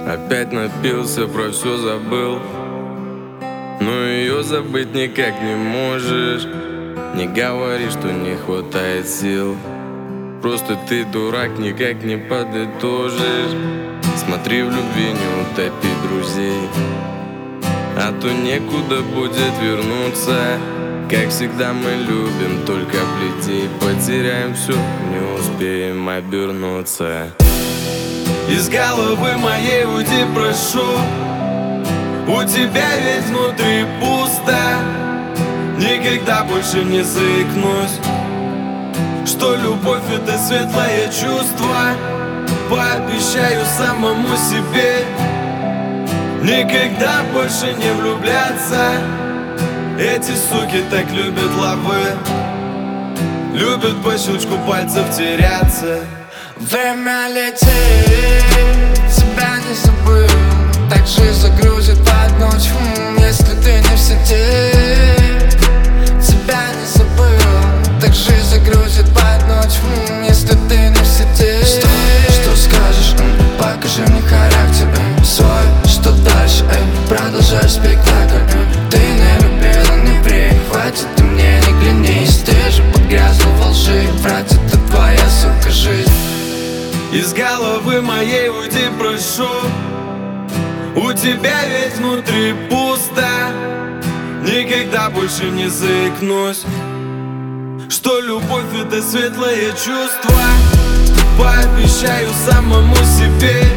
Опять напился, про все забыл, но ее забыть никак не можешь. Не говори, что не хватает сил, просто ты дурак, никак не подытожишь. Смотри, в любви не утопи друзей, а то некуда будет вернуться. Как всегда мы любим только бледей, потеряем все, не успеем обернуться. Из головы моей уйди, прошу, у тебя ведь внутри пусто. Никогда больше не заикнусь, что любовь — это светлое чувство. Пообещаю самому себе никогда больше не влюбляться. Эти суки так любят лавы, любят по щелчку пальцев теряться. Время летит, тебя не забыл, так же загрузит под ночь, если ты не в сети. Тебя не забыл, так же загрузит под ночь, если ты не в сети. Что скажешь, покажи мне характер свой, что дальше, продолжай спектакль. Ты не любила, не прихватит, ты мне не клянись, ты же подгрязла во лжи, врать — это твоя, сука, жизнь. Из головы моей уйди, прошу, у тебя ведь внутри пусто. Никогда больше не заикнусь, что любовь — это светлое чувство. Пообещаю самому себе